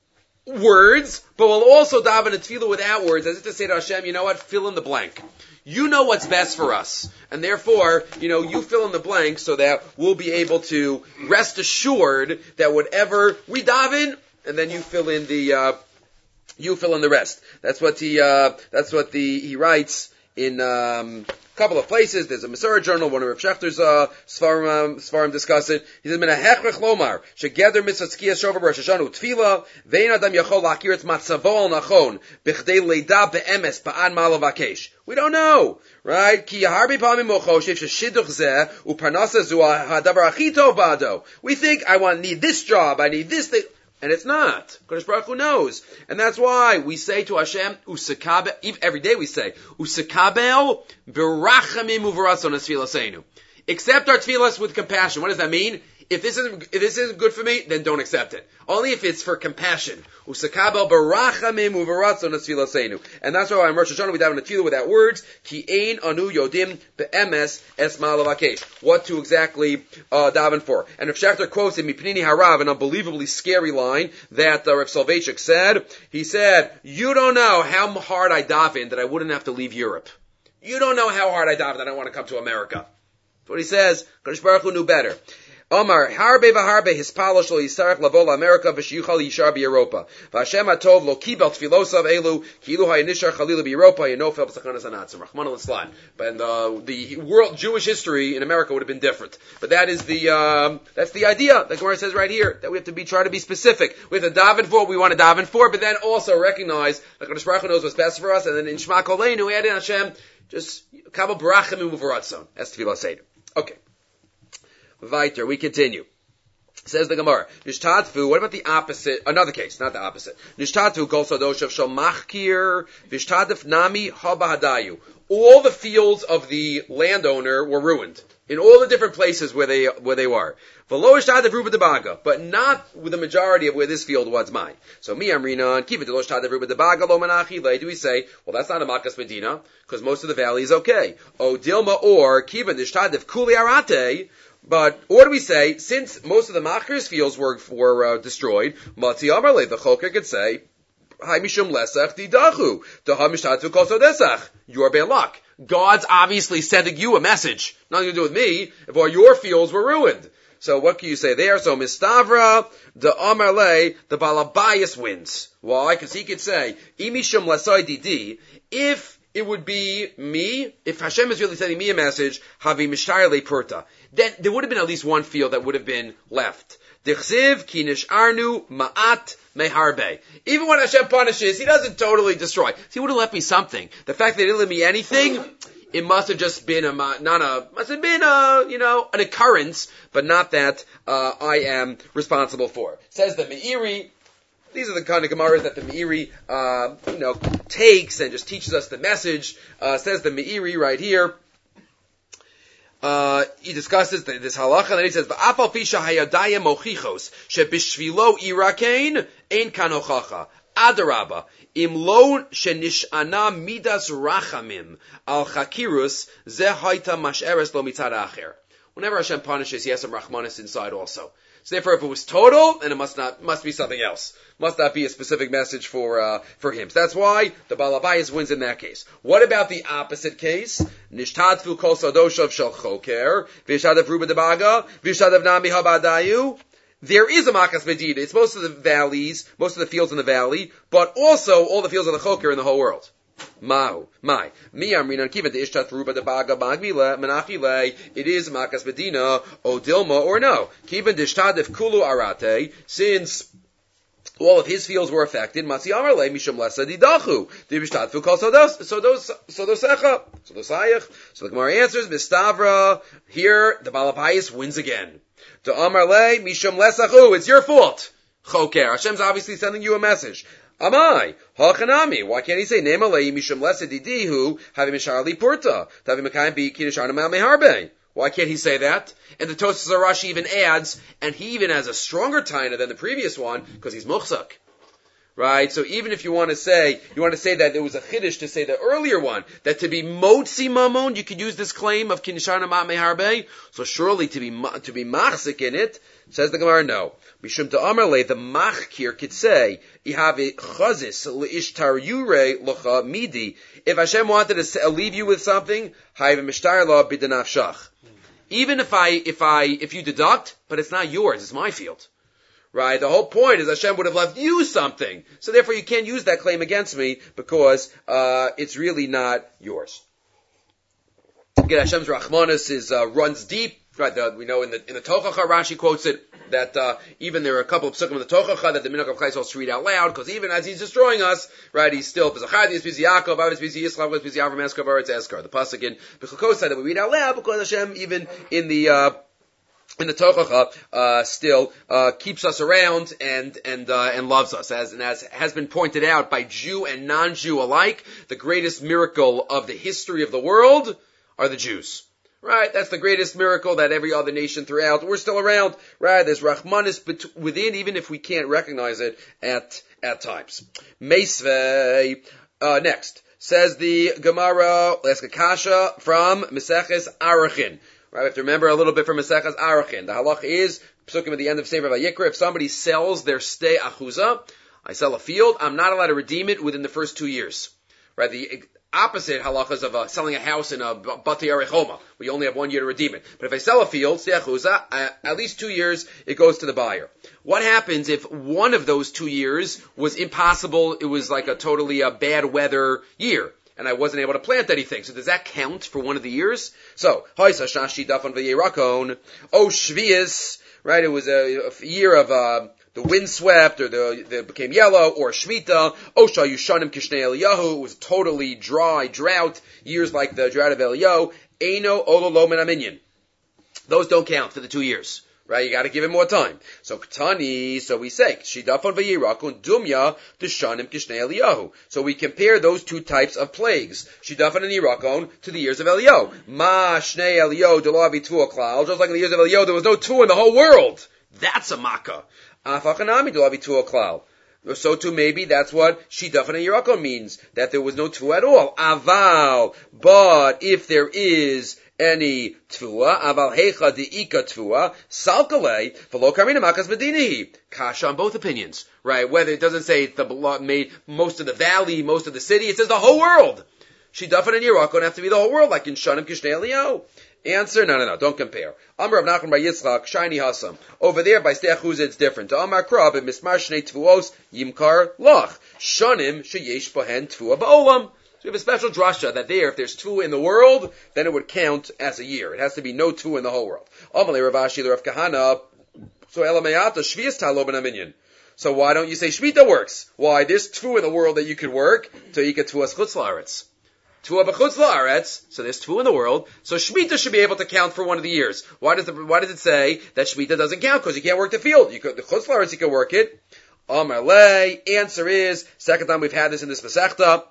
words, but we'll also daven a tefillah without words, as if to say to Hashem, you know what, fill in the blank. You know what's best for us. And therefore, you know, you fill in the blank so that we'll be able to rest assured that whatever we daven, and then you fill in the, uh, you fill in the rest. That's what he, uh, that's what the, he writes in, um, a couple of places. There's a Masorah journal, one of Rav Shechter's uh, Svarim, um, Svarim discuss it. He says, "Mina hechrech lomar shegeder mitzvah tzkiyas shofar b'Rosh Hashanah u'tefila ve'ein adam yachol lakir et matzavo al nachon b'chdei leida be'emes ba'an ma'al vakesh." We don't know, right? Ki harbi pamim mochoshev sheshiduch zeh u'parnasa zu hadavar achi tov ba'ado. We think I want need this job, I need this thing. And it's not. Kodesh Baruch Hu knows. And that's why we say to Hashem, Usekabel, every day we say, Usekabel berachamim uvaratzon esfilaseinu. Accept our tefillas with compassion. What does that mean? If this isn't, if this isn't good for me, then don't accept it. Only if it's for compassion. Usekabel berachamim uvaratzon esfilaseinu. And that's why in Rosh Hashanah we daven a tefillah without words. Ki ein anu yodim be'emes es ma'alavakesh. What to exactly uh, daven for. And Rav Shachter quotes in Mipnini Harav, an unbelievably scary line that uh, Rav Soloveitchik said. He said, "You don't know how hard I daven that I wouldn't have to leave Europe. You don't know how hard I daven that I want to come to America." That's what he says. Kodesh Baruch Hu knew better. Omar, harbe v'harbe hispalo shlo yisarach lavo l'Amerika v'shiyuchal yishar b'Europa. V'Hashem atov lo kibel tfilosav elu kilu hayanishar chalila b'Europa yenofel b'sachanas hanatzim. Rahman al-Islam. And uh, the world Jewish history in America would have been different. But that is the um, that's the idea. The Gemara says right here that we have to be try to be specific. We have to daven for what we want to daven for, but then also recognize that Kadosh Baruch Hu knows what's best for us. And then in Shema Koleinu, add in Hashem, just kabel barachim u'vuratzon. That's tefillah seder. Okay. Weiter, we continue. Says the Gemara, Nishtadfu, what about the opposite, another case, not the opposite. Nishtadfu kol sadoshav shal machkir, vishtadif nami habahadayu. All the fields of the landowner were ruined. In all the different places where they, where they were. V'lo ishtadif ruba debaga, but not with the majority of where this field was mine. So mi amrinan, kiva de lo ishtadif ruba debaga lo manachi le, do we say, well that's not a makas medina, because most of the valley is okay. O dilma or, kiva de ishtadif kuli arate, but, or do we say, since most of the Machir's fields were, were uh, destroyed, Matzi Amarle, the Choker could say, Hai Mishum Lesach Didachu, Daha Mishtatu Koso Desach, you're bad luck. God's obviously sending you a message. Nothing to do with me, if all your fields were ruined. So what can you say there? So Mistavra, the Amarle, the Balabayas wins. Why? Because he could say, Imishum Lesai Didi, if it would be me, if Hashem is really sending me a message, Havi Mishtayr Le Purta, then there would have been at least one field that would have been left. Dichsiv ki nish'arnu ma'at meharbe. Even when Hashem punishes, He doesn't totally destroy. So He would have left me something. The fact that He didn't let me anything, it must have just been a, not a, must have been a, you know, an occurrence, but not that uh, I am responsible for. Says the Meiri. These are the kind of Gemaras that the Meiri, uh, you know, takes and just teaches us the message. Uh, says the Meiri right here. Uh, he discusses the, this halacha, and then he says, "V'afal pisha hayadaya mochichos shebishvilo irakein ein kanochacha adaraba im lo shenishana midas rachamim al chakirus ze haita masheres lo mitzad acher." Whenever Hashem punishes, He has some rachmanis inside also. So therefore, if it was total, then it must not, must be something else. Must not be a specific message for, uh, for him. So that's why the Balabayas wins in that case. What about the opposite case? Nishtadfu kol sadoshav shel choker, v'yishadav ruba debaga, v'yishadav nami habadayu. There is a Makas Medina. It's most of the valleys, most of the fields in the valley, but also all the fields of the choker in the whole world. Mahu, my, mi amrinan kiva de ishtat ruba de baga bagmile menachile. It is Makas Medina, o Dilma, or no. Kiva de ishtadif kulu arate, since all of his fields were affected. Matzi amarle mishum lesa didachu. De ishtadfu kol sodos sodos sodosecha sodosayich. So the Gemara answers mistavra. Here the Balapayas wins again. To amarle mishum lesachu. It's your fault. Choker. Hashem's obviously sending you a message. Amai, hachanami. Why can't he say nemalei mishum lesedidihu havi misharli purta tavi mekayim bi kiddushana mal meharbe? Why can't he say that? And the Tosfos Rashi even adds, and he even has a stronger taina than the previous one because he's muchzak, right? So even if you want to say you want to say that there was a chiddush to say the earlier one that to be motzi mamon you could use this claim of kiddushana mal meharbe. So surely to be to be machzik in it, says the Gemara, no. Mishum to Amarle, the machkir could say, "Ihave chazis leishtar yure locha midi." If Hashem wanted to leave you with something, hayve mishtar la b'denafshach. Even if I, if I, if you deduct, but it's not yours, it's my field, right? The whole point is Hashem would have left you something, so therefore you can't use that claim against me because uh, it's really not yours. Again, Hashem's Rachmanis is uh, runs deep. Right, the, we know in the in the Tochacha, Rashi quotes it that uh, even there are a couple of psukim in the Tochacha that the Minhag of Chayes also read out loud because even as he's destroying us, right, he's still Pesachadi, it's busy Yaakov, Avis busy Yisrael, it's busy Avram Eskavar, it's Eskar. The pasuk in Bechukos said that we read out loud because Hashem even in the uh, in the Tochacha uh, still uh, keeps us around and and uh, and loves us, as and as has been pointed out by Jew and non-Jew alike. The greatest miracle of the history of the world are the Jews. Right, that's the greatest miracle that every other nation throughout, we're still around, right, there's Rachmanis bet- within, even if we can't recognize it at, at times. Meisvei, uh, next, says the Gemara, let's Kasha from Meseches Arachin. Right, we have to remember a little bit from Meseches Arachin. The halach is, psukim at the end of Sefer Vayikra, if somebody sells their stei achuza, I sell a field, I'm not allowed to redeem it within the first two years. right? The opposite halachas of uh, selling a house in a Batei Arechoma. We only have one year to redeem it. But if I sell a field, Seachuza, uh, at least two years, it goes to the buyer. What happens if one of those two years was impossible, it was like a totally uh, bad weather year, and I wasn't able to plant anything? So does that count for one of the years? So, Haisa Shashi Dafan V'Yerakon, O Shvius, right, it was a, a year of, uh, the wind swept, or the, the became yellow, or Shemitah, Osha Yushanim Kishnei Eliyahu, it was totally dry, drought, years like the drought of Eliyahu, Eino Ololo Min Aminyan. Those don't count for the two years, right? You gotta give it more time. So Ketani, so we say, Shidafon V'Yirakun Dumya Tishanim Kishnei Eliyahu. So we compare those two types of plagues, Shidafon and Yirakon, to the years of Eliyahu. Ma Shnei Eliyahu Delavi Tuah Klal, just like in the years of Eliyahu, there was no two in the whole world. That's a makkah. So too maybe that's what Shidafon and Yirakon means, that there was no tfuah at all. Aval, but if there is any tfuah, aval hecha deika tfuah, salkale, v'lo karmina makas medinahi. Kasha on both opinions, right? Whether it doesn't say the made most of the valley, most of the city, it says the whole world. Shidafon and Yirakon have to be the whole world, like in Shanim Kishnei Eliyahu. Answer, no, no, no, don't compare. Amar Rav Nachman bar Yitzchak, Shiny Hasam. Over there, by Steachuz, it's different. To Amar Krab, and Mismar Shnei Tvuos, Yimkar Lach. Shanim, Sheyesh Bohen Tvua Ba'olam. So we have a special drasha that there, if there's two in the world, then it would count as a year. It has to be no two in the whole world. Amalei Rav Ashi, Rav Kahana, so Elamayata, Shvias Talo Ben Aminyan. So why don't you say Shmita works? Why? There's two in the world that you could work, to Ika Tvuas Chutz La'aretz. Tfuah b'chutz la'aretz, so there's two in the world, so Shemitah should be able to count for one of the years. Why does the, why does it say that Shemitah doesn't count? Because you can't work the field. You could, the chutz la'aretz, you can work it. Amar lei, answer is, second time we've had this in this Masechta,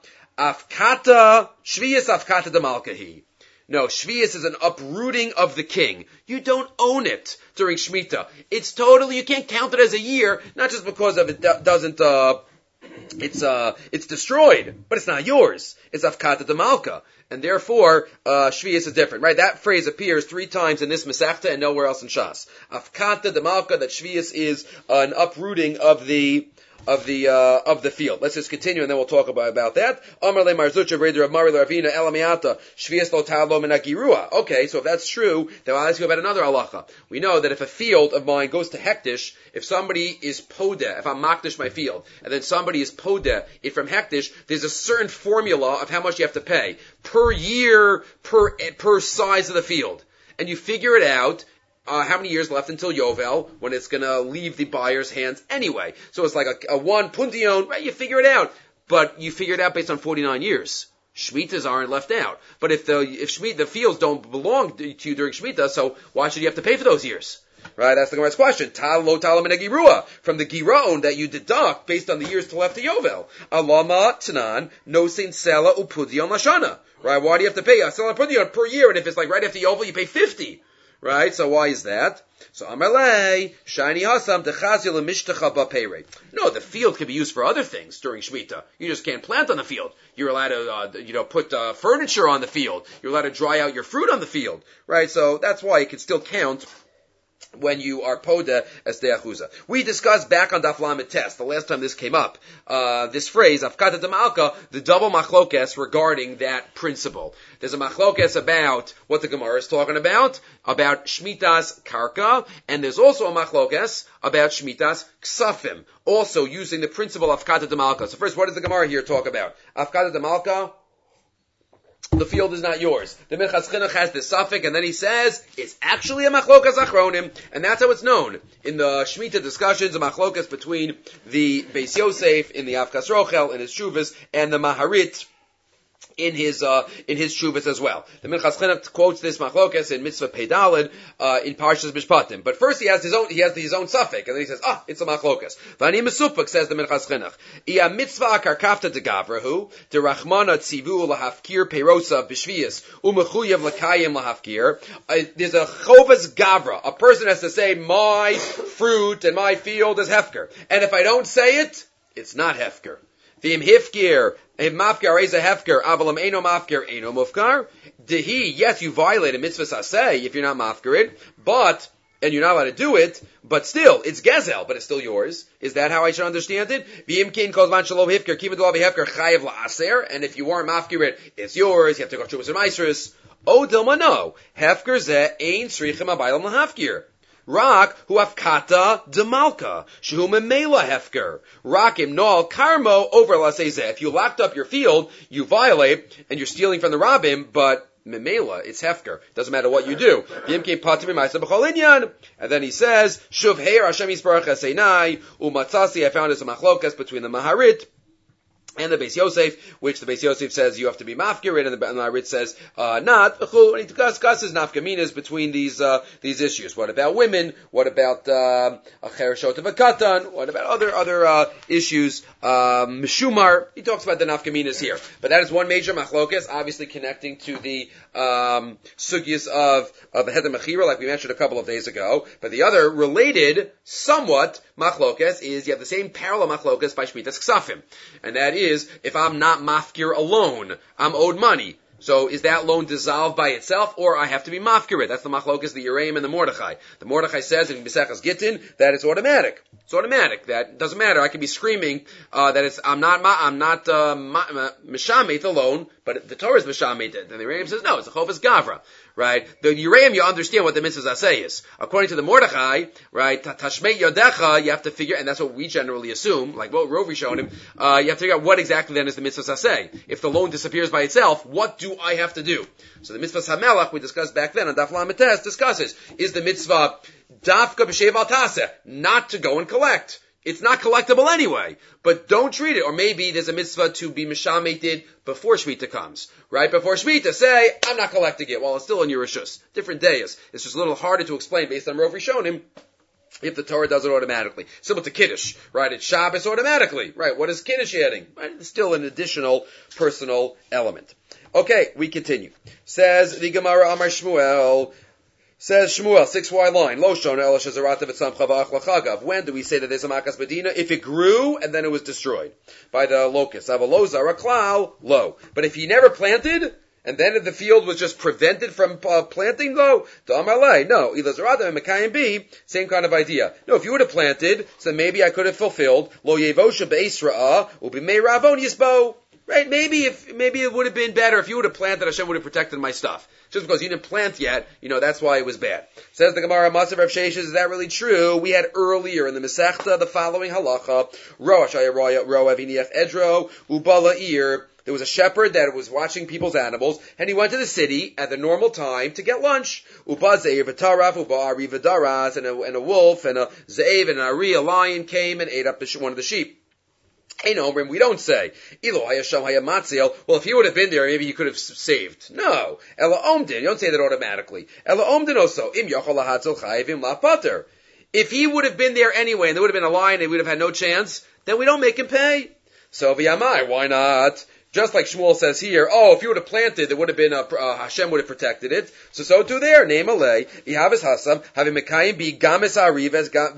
Afkata, Shviyas Afkata de Malkahi. No, Shviyas is an uprooting of the king. You don't own it during Shemitah. It's totally, you can't count it as a year, not just because of it doesn't, uh, It's uh, it's destroyed, but it's not yours. It's afkata de malka, and therefore uh, shvius is different, right? That phrase appears three times in this Masechta and nowhere else in Shas. Afkata de malka, that shvius is an uprooting of the of the uh, of the field. Let's just continue, and then we'll talk about, about that. Amar le marzucha reder of Mari Ravina elamiata shvius lo talo menagirua. Okay, so if that's true, then I'll ask you about another halacha. We know that if a field of mine goes to hektish, if somebody is podeh, if I'm makdish my field, and then somebody is podeh it from hektish, there's a certain formula of how much you have to pay per year, per per size of the field, and you figure it out. Uh, how many years left until Yovel, when it's gonna leave the buyer's hands anyway. So it's like a, a one puntion, right? You figure it out. But you figure it out based on forty-nine years. Shemitas aren't left out. But if the, if Shemitah, the fields don't belong to you during Shemitah, so why should you have to pay for those years? Right? That's the Gemara's question. Tal lo talam min agirua, from the giron that you deduct based on the years to left to Yovel. Alama tanan, no sin sela upudion lashana. Right? Why do you have to pay a sela upudion per year? And if it's like right after Yovel, you pay fifty. Right? So why is that? So Amalei, Shiny Hasam, Techazil Mishtacha Bapere. No, the field can be used for other things during Shemitah. You just can't plant on the field. You're allowed to, uh, you know, put uh, furniture on the field. You're allowed to dry out your fruit on the field. Right? So that's why it can still count when you are poda as de'achuza. We discussed back on Daf Lamed Tes, the last time this came up, uh, this phrase, Afkata de Malka, the double machlokes regarding that principle. There's a machlokes about what the Gemara is talking about, about Shmitas Karka, and there's also a machlokes about Shmitas Ksafim, also using the principle of Afkata de Malka. So first, what does the Gemara here talk about? Afkata de Malka, the field is not yours. The Minchas Chinuch has this suffix, and then he says, it's actually a machlokas achronim, and that's how it's known. In the Shemitah discussions, a machlokas between the Beis Yosef in the Avkas Rochel, in his Shuvas, and the Maharit in his uh, in his Shuvas as well. The Minchas Chinuch quotes this machlokas in Mitzvah Peidalid uh, in Parshas Mishpatim. But first he has his own he has his own suffix, and then he says, ah, it's a machlokas. V'ani Mesupik, says the Minchas Chinuch. Ia mitzvah karkafta de gavrahu de rachmana tzivu lahafkir peirosa b'shvius umechuyev lakayim lahafkir. There's a chovas gavra. A person has to say, my fruit and my field is hefker, and if I don't say it, it's not hefker. V'im hifkir, if mafkar is a hefker, avalam eno mafkar, eno mufkar. Dehi, yes, you violate a mitzvah saseh if you're not mafkarid, but and you're not allowed to do it, but still, it's gezel, but it's still yours. Is that how I should understand it? And if you weren't mafkir it, it's yours, you have to go through some maisrus. Oh, Dilma, no. Hefker ze ein srichim abaylam lahafkir. Rak hu afkata demalka shehu memela hefker. Rak im noal karmo over lasezeh. If you locked up your field, you violate, and you're stealing from the rabbim, but memela, it's hefker. Doesn't matter what you do. And then he says, Shuv heir Hashem yisbarach eseinai umatzasi. I found as a machlokas between the Maharit and the Beis Yosef, which the Beis Yosef says you have to be mafkirin, and the Maharit says uh, not. And he discusses nafkaminas between these uh, these issues. What about women? What about a chereshot of a katan? What about other other uh, issues? Um, Mishumar. He talks about the nafkaminas here, but that is one major machlokas, obviously connecting to the um, sugyas of of the Heder Mechira, like we mentioned a couple of days ago. But the other related, somewhat machlokas, is you have the same parallel machlokas by Shmitas Ksafim, and that is. Is if I'm not mafkir alone, I'm owed money. So is that loan dissolved by itself, or I have to be mafkir? That's the machlokas, the Yereim and the Mordechai. The Mordechai says in B'Seches Gittin that it's automatic. It's automatic. That doesn't matter. I could be screaming uh, that it's I'm not I'm not uh, mishamet alone, but the Torah is mishamet. And the Yereim says no, it's a chovas gavra. Right? The Yereim, you understand what the mitzvah aseh is. According to the Mordechai, right, tashmeit yodecha, you have to figure, and that's what we generally assume, like what Rovi showed him, uh, you have to figure out what exactly then is the mitzvah aseh. If the loan disappears by itself, what do I have to do? So the mitzvah hamelach we discussed back then on Daf Lamed Tes discusses, is the mitzvah dafka b'shev al taseh, not to go and collect. It's not collectible anyway, but don't treat it. Or maybe there's a mitzvah to be mishameted before Shemitah comes. Right before Shemitah, say, I'm not collecting it while it's still in your rishus. Different days. It's just a little harder to explain based on Rav Rishonim if the Torah does it automatically. Similar to Kiddush, right? It's Shabbos automatically. Right, what is Kiddush adding? Right? It's still an additional personal element. Okay, we continue. Says the Gemara Amar Shmuel, Says Shmuel, six Y line, Lo shona ela shezarata v'tzamcha v'ach l'chagav. When do we say that there's a makas bedina? If it grew and then it was destroyed by the locusts. Ava lo zara klal, lo. But if he never planted, and then the field was just prevented from uh, planting, lo, to amalei, no. Ila zarata and mekayim b, same kind of idea. No, if you would have planted, so maybe I could have fulfilled, lo yevosha be'es ra'ah, ubimei ravon yisbo. Right? Maybe if, maybe it would have been better if you would have planted, Hashem would have protected my stuff. Just because you didn't plant yet, you know, that's why it was bad. Says the Gemara, Masav Rav Sheshes, is that really true? We had earlier in the Masechta the following halacha, Rosh Hayaraya Roa Viniach Edro, Ubala Ir. There was a shepherd that was watching people's animals, and he went to the city at the normal time to get lunch. Uba Zeir v'taraf, uba Ari v'daras, and a, and a wolf, and a Ze'ev, and an Ari, a lion came and ate up the, one of the sheep. Hey, no, we don't say, Ilo hayasham hayamatzel. Well, if he would have been there, maybe he could have saved. No. Ela omdin. You don't say that automatically. Ela omdin also. Im yachol lahatzel chayivim la pater. If he would have been there anyway, and there would have been a lion, and he would have had no chance, then we don't make him pay. So v'yamai, why not? Just like Shmuel says here, oh, if you would have planted, there would have been a, uh, Hashem would have protected it. So, so too there. Name alei. Ihavis hasam, having mekayim be gamis ariv as gam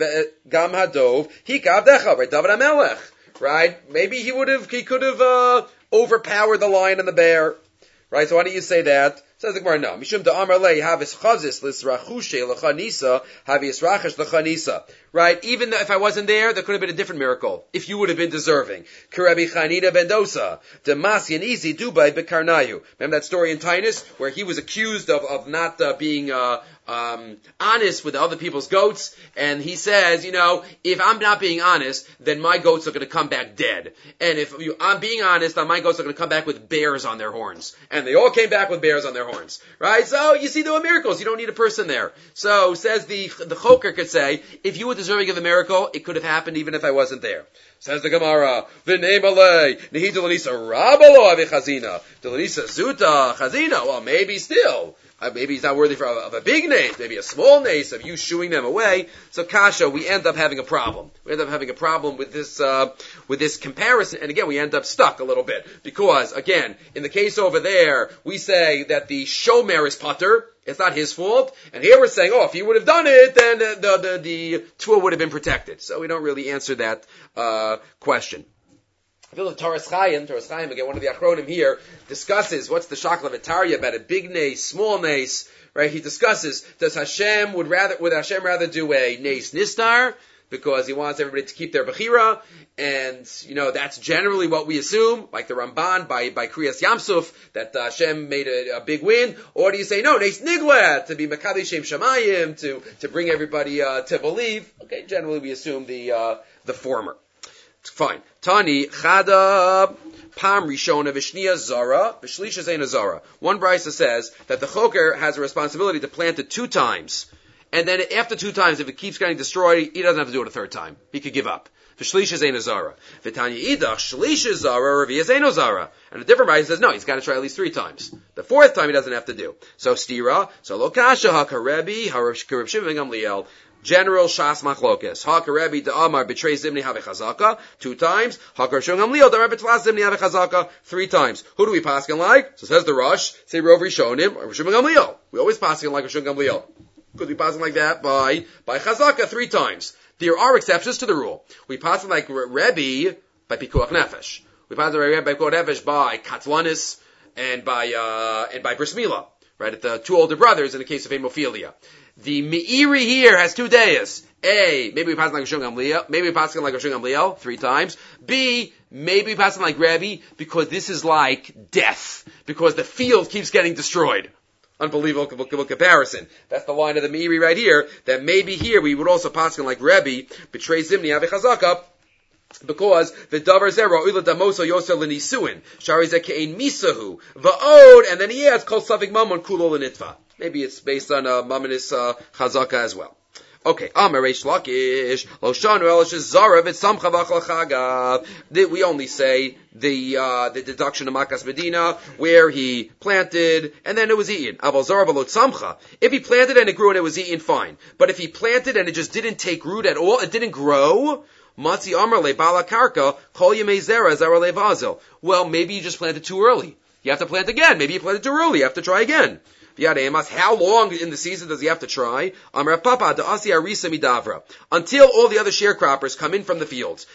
hadov, hikav decha, right? David HaMelech. Right? Maybe he would have, he could have, uh, overpowered the lion and the bear. Right? So why do you say that? Says the Gemara, no. Mishum da'amar lei havis chazis l'srachushe l'chanisa havis rachash l'chanisa. Right? Even if I wasn't there, there could have been a different miracle. If you would have been deserving. K'Rabbi Chanina ben Dosa. Demasi and easy dubai bekarnayu. Remember that story in Tainus where he was accused of, of not uh, being, uh, um, honest with other people's goats. And he says, you know, if I'm not being honest, then my goats are going to come back dead. And if you, I'm being honest, then my goats are going to come back with bears on their horns. And they all came back with bears on their horns. Right? So, you see, there were miracles. You don't need a person there. So, says the, the Choker could say, if you were deserving of a miracle, it could have happened even if I wasn't there. Says the Gemara, V'nei malei, nehi delanisa rabalo avichazina, delanisa zuta chazina. Well, maybe still. Uh, maybe he's not worthy for, of a big name, maybe a small name, of you shooing them away. So Kasha, we end up having a problem. We end up having a problem with this, uh, with this comparison, and again, we end up stuck a little bit. Because, again, in the case over there, we say that the shomer is putter, it's not his fault, and here we're saying, oh, if he would have done it, then the, the, the, the tour would have been protected. So we don't really answer that, uh, question. I feel the Toras Chaim, Toras Chaim, again, one of the Achronim here, discusses what's the Shakla V'Tarya about a big nace, small nace, right? He discusses, does Hashem, would rather, would Hashem rather do a nace nistar, because he wants everybody to keep their Bechira, and, you know, that's generally what we assume, like the Ramban by, by Kriyas Yamsuf, that uh, Hashem made a, a big win, or do you say, no, Nes Nigla, to be Makadi Shem Shamayim, to, to bring everybody, uh, to believe? Okay, generally we assume the, uh, the former. Fine. Tani, Chada, Pam Rishona, Vishnia Zara, Vishlisha Zena Zara. One brisa says that the Choker has a responsibility to plant it two times, and then after two times, if it keeps getting destroyed, he doesn't have to do it a third time. He could give up. V'shlisha zeina zara. V'tanya idach, shlisha zara, reviya zeino zara. And a different writer says, no, he's got to try at least three times. The fourth time he doesn't have to do. So stira, so lokasha, hakarebi, harib shimon gamliel. General Shas Machlokes. Hakarebi da'amar betray zimni havechazaka, two times. Hakar shung gamliel, da'amar betlas zimni havechazaka, three times. Who do we paskin like? So says the Rosh, say Rov Rishonim, or Shimon gamliel. We always paskin like Shimon gamliel. Could we pass it like that by by Chazaka three times? There are exceptions to the rule. We pass it like Rebbe by Pikuach Nefesh. We pass it like Rebbe by Pikuach Nefesh by Katlanis and by uh, and by Bris Milah, right? At the two older brothers in the case of hemophilia. The Meiri here has two days. A, maybe we pass it like Rishon Gamliel. Maybe we pass it like Rishon Gamliel three times. B, maybe we pass it like Rebbe because this is like death because the field keeps getting destroyed. Unbelievable comparison. That's the line of the Meiri right here, that maybe here we would also paskin like Rebbe, betray Zimni Avechazaka, because the Davar Zera, Uila Damoso Yosel Lenisuin, Shari Zekein Misahu, Va'od, and then he adds, Kol Savik Mamon Kulo Lenitva. Maybe it's based on uh, Mamanis uh, Chazaka as well. Okay, Amar Reish Lakish, Loshanu Elish Zara V'Samcha V'Chalchaga. We only say the uh, the deduction of Makas Medina, where he planted and then it was eaten. Aval Zara V'Lot Samcha. If he planted and it grew and it was eaten, fine. But if he planted and it just didn't take root at all, it didn't grow. Matzi Amar Le Bala Karka Kol Yemei Zera Zara Le Vazel. Well, maybe you just planted too early. You have to plant again. Maybe you planted too early. You have to try again. How long in the season does he have to try? Until all the other sharecroppers come in from the fields.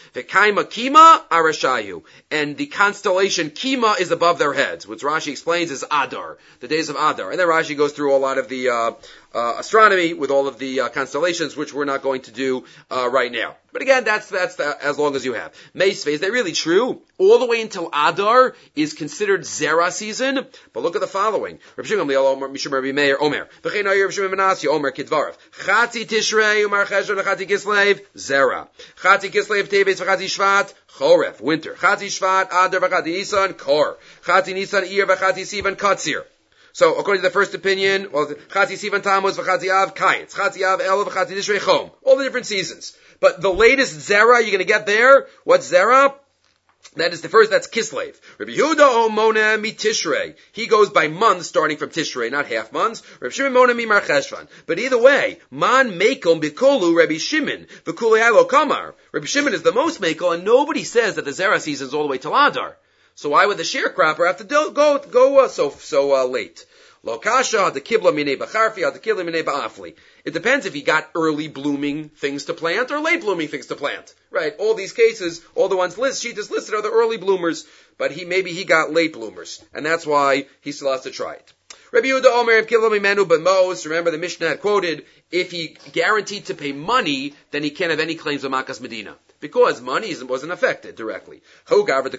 And the constellation Kima is above their heads, which Rashi explains is Adar, the days of Adar. And then Rashi goes through a lot of the uh, uh, astronomy with all of the uh, constellations, which we're not going to do uh, right now. But again, that's that's the, as long as you have. Meisve, is that really true? All the way until Adar is considered Zera season. But look at the following. Reb Shimon Gamliel Omer, Mishum Rabbi Meir Omer. V'chein Ayer Reb Shimon ben Asya Omer Kidvarav. Chatzi Tishrei Umar Cheshvan Chatzi Kislev Zera. Chatzi Kislev Teves V'Chatzi Shvat Choref Winter. Chatzi Shvat Adar V'Chatzi Nisan Kor. Chatzi Nisan Iyar V'Chatzi Sivan Katzir. So, according to the first opinion, well, Chatzi Sivan Tammuz V'Chatzi Av Kayetz. Chatzi Av El V'Chatzi Tishrei Chom. All the different seasons. But the latest Zera you're going to get there, what's Zera? That is the first, that's Kislev. Rabbi Yehuda o Mona mi Tishrei. He goes by months starting from Tishrei, not half months. Rabbi Shimon Mona mi Mar Cheshvan. But either way, Man Mekom Bikolu Rabbi Shimon. V'kulei Halo Kamar. Rabbi Shimon is the most Mekel, and nobody says that the Zera season is all the way till Adar. So why would the sharecropper have to do, go, go uh, so, so uh, late? Lo kasha, the kibla minei b'charfi, the kibla minei ba'afli. It depends if he got early blooming things to plant or late blooming things to plant. Right? All these cases, all the ones list, she just listed are the early bloomers, but he, maybe he got late bloomers. And that's why he still has to try it. Rabbi Yehuda Omer, kibla mimenu b'mos, remember the Mishnah had quoted, if he guaranteed to pay money, then he can't have any claims of Makas Medina. Because money wasn't affected directly. There was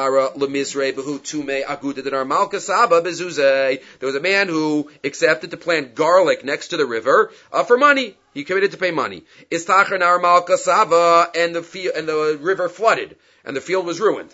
a man who accepted to plant garlic next to the river uh, for money. He committed to pay money. And the field, and the river flooded, and the field was ruined.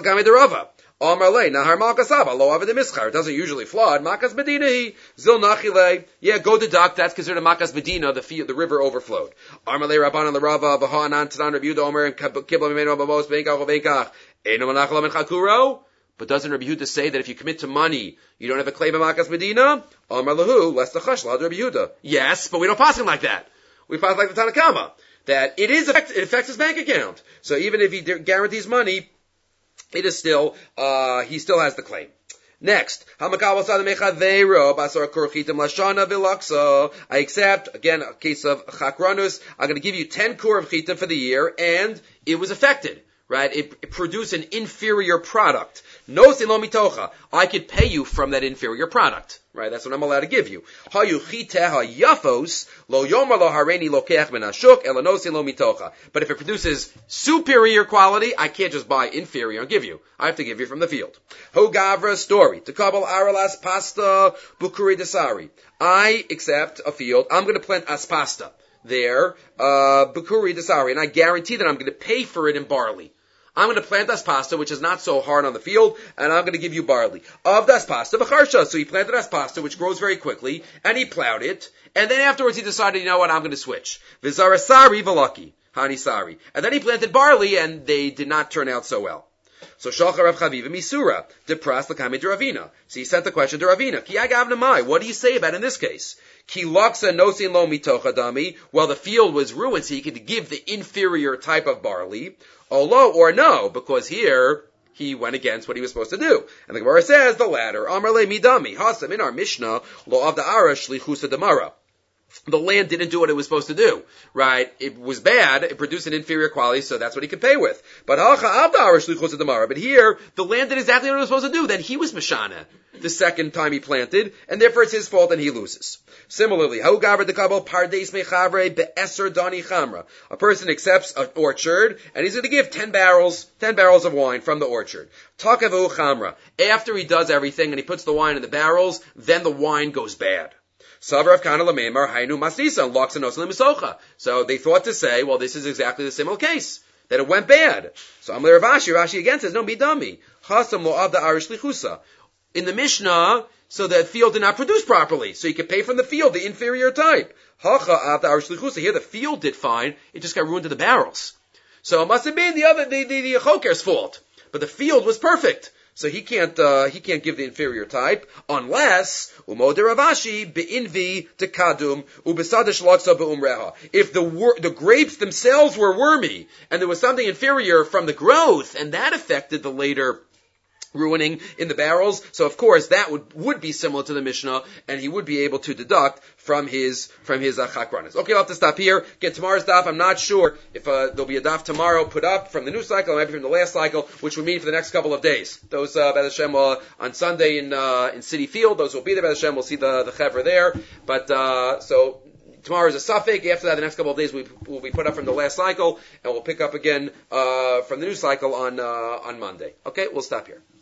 It doesn't usually flood. Makas Medina, Zil Nachile. Yeah, go deduct. That's considered a Makas Medina. The field, the river overflowed. Armalei Rabban the Rava, Bahanan Tanan Rabbi Yehuda Omer, and Kibla Mimeno Bamos Benkach Benkach. Eino Manachlam and Chakuro. But doesn't Rabbi Yehuda say that if you commit to money, you don't have a claim of Makas Medina? Amar Lahu, less the Chashla, Rabbi Yehuda. Yes, but we don't pass him like that. We pass like the Tanakama. That it is, it affects his bank account. So even if he guarantees money, it is still, uh, he still has the claim. Next, I accept, again, a case of chakranus, I'm going to give you ten kur of chita for the year, and it was affected, right? It, it produced an inferior product. No silo mitocha. I could pay you from that inferior product, right? That's what I'm allowed to give you. Hayu chiteha yafos lo yomer lo hareni lokeach ben hashuk ela no silo mitocha. But if it produces superior quality, I can't just buy inferior and give you. I have to give you from the field. Ho gavra story to kabel aralas pasta bukuri desari. I accept a field. I'm going to plant aspasta there, uh, bukuri desari, and I guarantee that I'm going to pay for it in barley. I'm going to plant aspasta, which is not so hard on the field, and I'm going to give you barley. Of the aspasta, v'charsha. So he planted aspasta, which grows very quickly, and he plowed it, and then afterwards he decided, you know what, I'm going to switch. V'zarasari v'laki, hanisari. And then he planted barley, and they did not turn out so well. So Shalcha Rav Chaviva Misura, depras l'kamei de Ravina. So he sent the question to Ravina. Ki agavnamai. What do you say about in this case? Ki laksa nosin lo mitocha dami. Well, the field was ruined, so he could give the inferior type of barley. Olo or no, because here he went against what he was supposed to do. And the Gemara says the latter. Amar le midami. Hasam in our Mishnah lo of the arash lichusa damara. The land didn't do what it was supposed to do, right? It was bad. It produced an inferior quality, so that's what he could pay with. But but here, the land did exactly what it was supposed to do. Then he was Mishana the second time he planted, and therefore it's his fault and he loses. Similarly, a person accepts an orchard, and he's going to give ten barrels, ten barrels of wine from the orchard. After he does everything and he puts the wine in the barrels, then the wine goes bad. So they thought to say, well, this is exactly the similar case, that it went bad. So Amar Rashi, Rashi again says, no, midami. Chasam lo avda arish lichusa. In the Mishnah, so the field did not produce properly, so you could pay from the field, the inferior type. Hacha avda arish lichusa. Here the field did fine, it just got ruined to the barrels. So it must have been the other, the, the, the choker's fault. But the field was perfect. So he can't, uh, he can't give the inferior type unless, umode Ravashi, be'invi tekadum, ubesadish lotza be'umreha. If the wor- the grapes themselves were wormy, and there was something inferior from the growth, and that affected the later ruining in the barrels, so of course that would, would be similar to the Mishnah, and he would be able to deduct from his, from his uh, chakranas. Okay, I'll have to stop here. Again, tomorrow's daf, I'm not sure if uh, there'll be a daf tomorrow put up from the new cycle, or maybe from the last cycle, which would mean for the next couple of days. Those, uh, B'ez Hashem, uh, on Sunday in, uh, in City Field, those will be there, B'ez Hashem, we'll see the, the chevra there, but, uh, so, tomorrow is a suffix. After that, the next couple of days we will be put up from the last cycle, and we'll pick up again uh, from the new cycle on uh, on Monday. Okay, we'll stop here.